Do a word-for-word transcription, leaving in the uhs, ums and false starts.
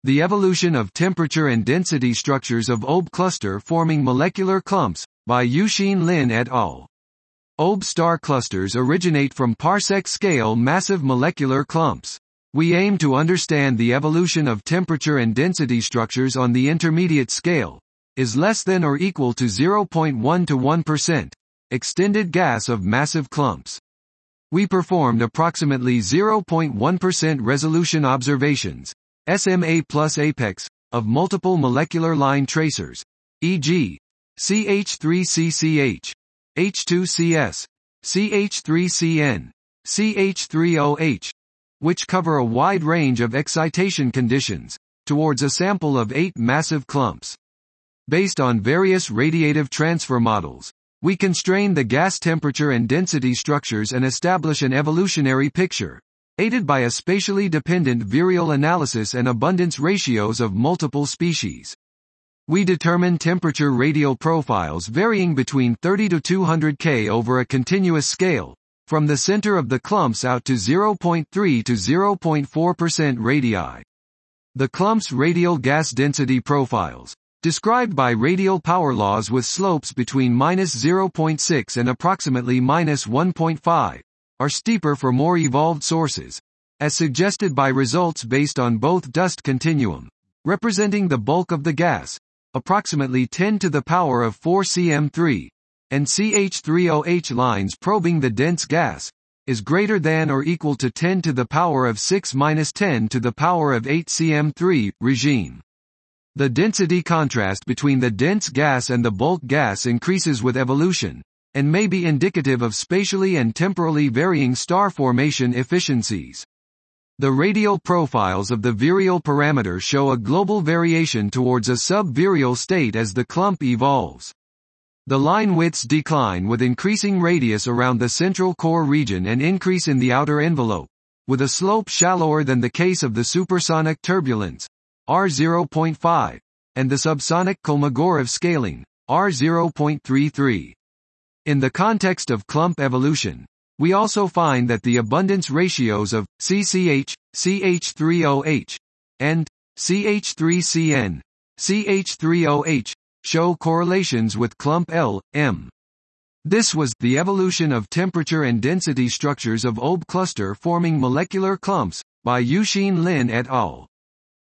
The Evolution of Temperature and Density Structures of O B Cluster Forming Molecular Clumps, by Yuxin Lin et al. O B star clusters originate from parsec-scale massive molecular clumps. We aim to understand the evolution of temperature and density structures on the intermediate scale, is less than or equal to zero point one to one percent, extended gas of massive clumps. We performed approximately zero point one percent resolution observations, S M A plus apex, of multiple molecular line tracers, for example, C H three C C H, H two C S, C H three C N, C H three O H, which cover a wide range of excitation conditions, towards a sample of eight massive clumps. Based on various radiative transfer models, we constrain the gas temperature and density structures and establish an evolutionary picture, aided by a spatially dependent virial analysis and abundance ratios of multiple species. We determine temperature radial profiles varying between thirty to two hundred K over a continuous scale, from the center of the clumps out to zero point three to zero point four percent radii. The clump's radial gas density profiles, described by radial power laws with slopes between minus zero point six and approximately minus one point five, are steeper for more evolved sources, as suggested by results based on both dust continuum, representing the bulk of the gas, approximately ten to the power of four C M three, and C H three O H lines probing the dense gas, is greater than or equal to ten to the power of six minus ten to the power of eight C M three, regime. The density contrast between the dense gas and the bulk gas increases with evolution, and may be indicative of spatially and temporally varying star formation efficiencies. The radial profiles of the virial parameter show a global variation towards a sub-virial state as the clump evolves. The line widths decline with increasing radius around the central core region and increase in the outer envelope, with a slope shallower than the case of the supersonic turbulence, R zero point five, and the subsonic Kolmogorov scaling, R zero point three three. In the context of clump evolution, we also find that the abundance ratios of C C H, C H three O H, and C H three C N, C H three O H, show correlations with clump L, M. This was the evolution of temperature and density structures of O B cluster forming molecular clumps, by Yuxin Lin et al.